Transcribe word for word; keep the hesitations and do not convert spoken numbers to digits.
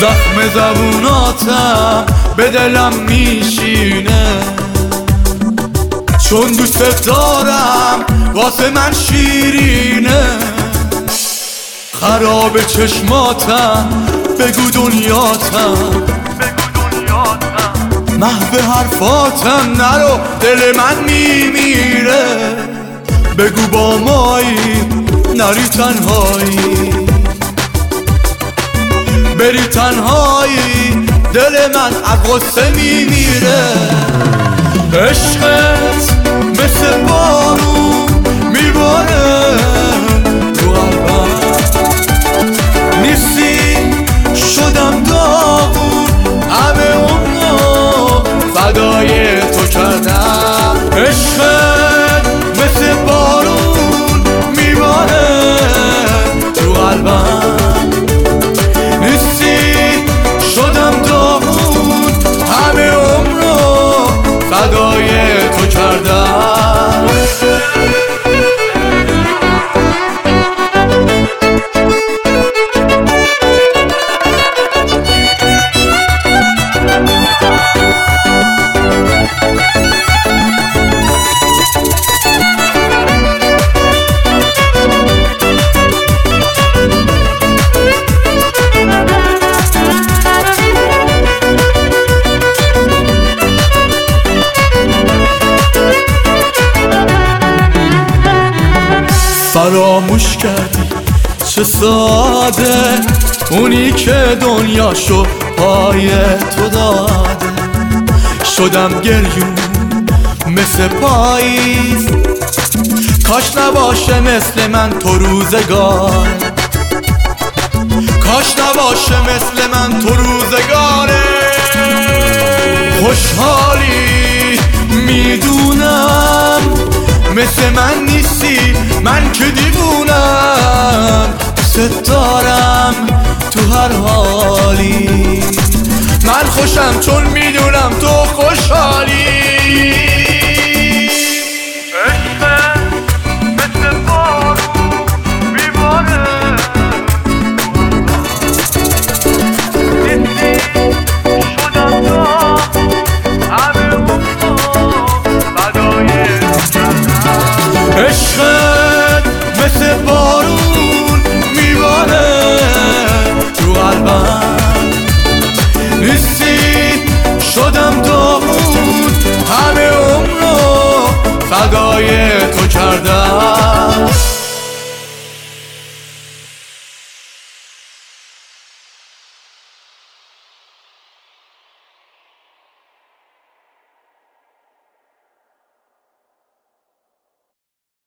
زخم زبوناتم به دلم میشینه، چون دوست دارم واسه من شیرینه. خراب چشماتم بگو دنیاتم، محو حرفاتم نرو دل من میمیره. بگو با مایی نری تنهایی، بری تنهایی دل من از غصه میمیره. عشقت مثل بارون میباره تو قلبم، نیستی شدم داغون، همه عمرو فدای تو کردم. عشقت مثل بارون میباره تو قلبم، نیستی شدم داغون، همه عمرو فدای تو کردم. فراموش کردی چه ساده اونی که دنیاشو پای تو داده. شدم گریون مثل پاییز، کاش نباشه مثل من تو روزگار، کاش نباشه مثل من تو روزگاره. خوشحالی میدونم مثل من نیستی، من که دیوونم، دوست دارم تو هر حالی. من خوشم چون میدونم تو خوشحالی. عشقت مثل بارون میباره تو قلبم، نیستی شدم داغون، همه عمرو فدای تو کردم.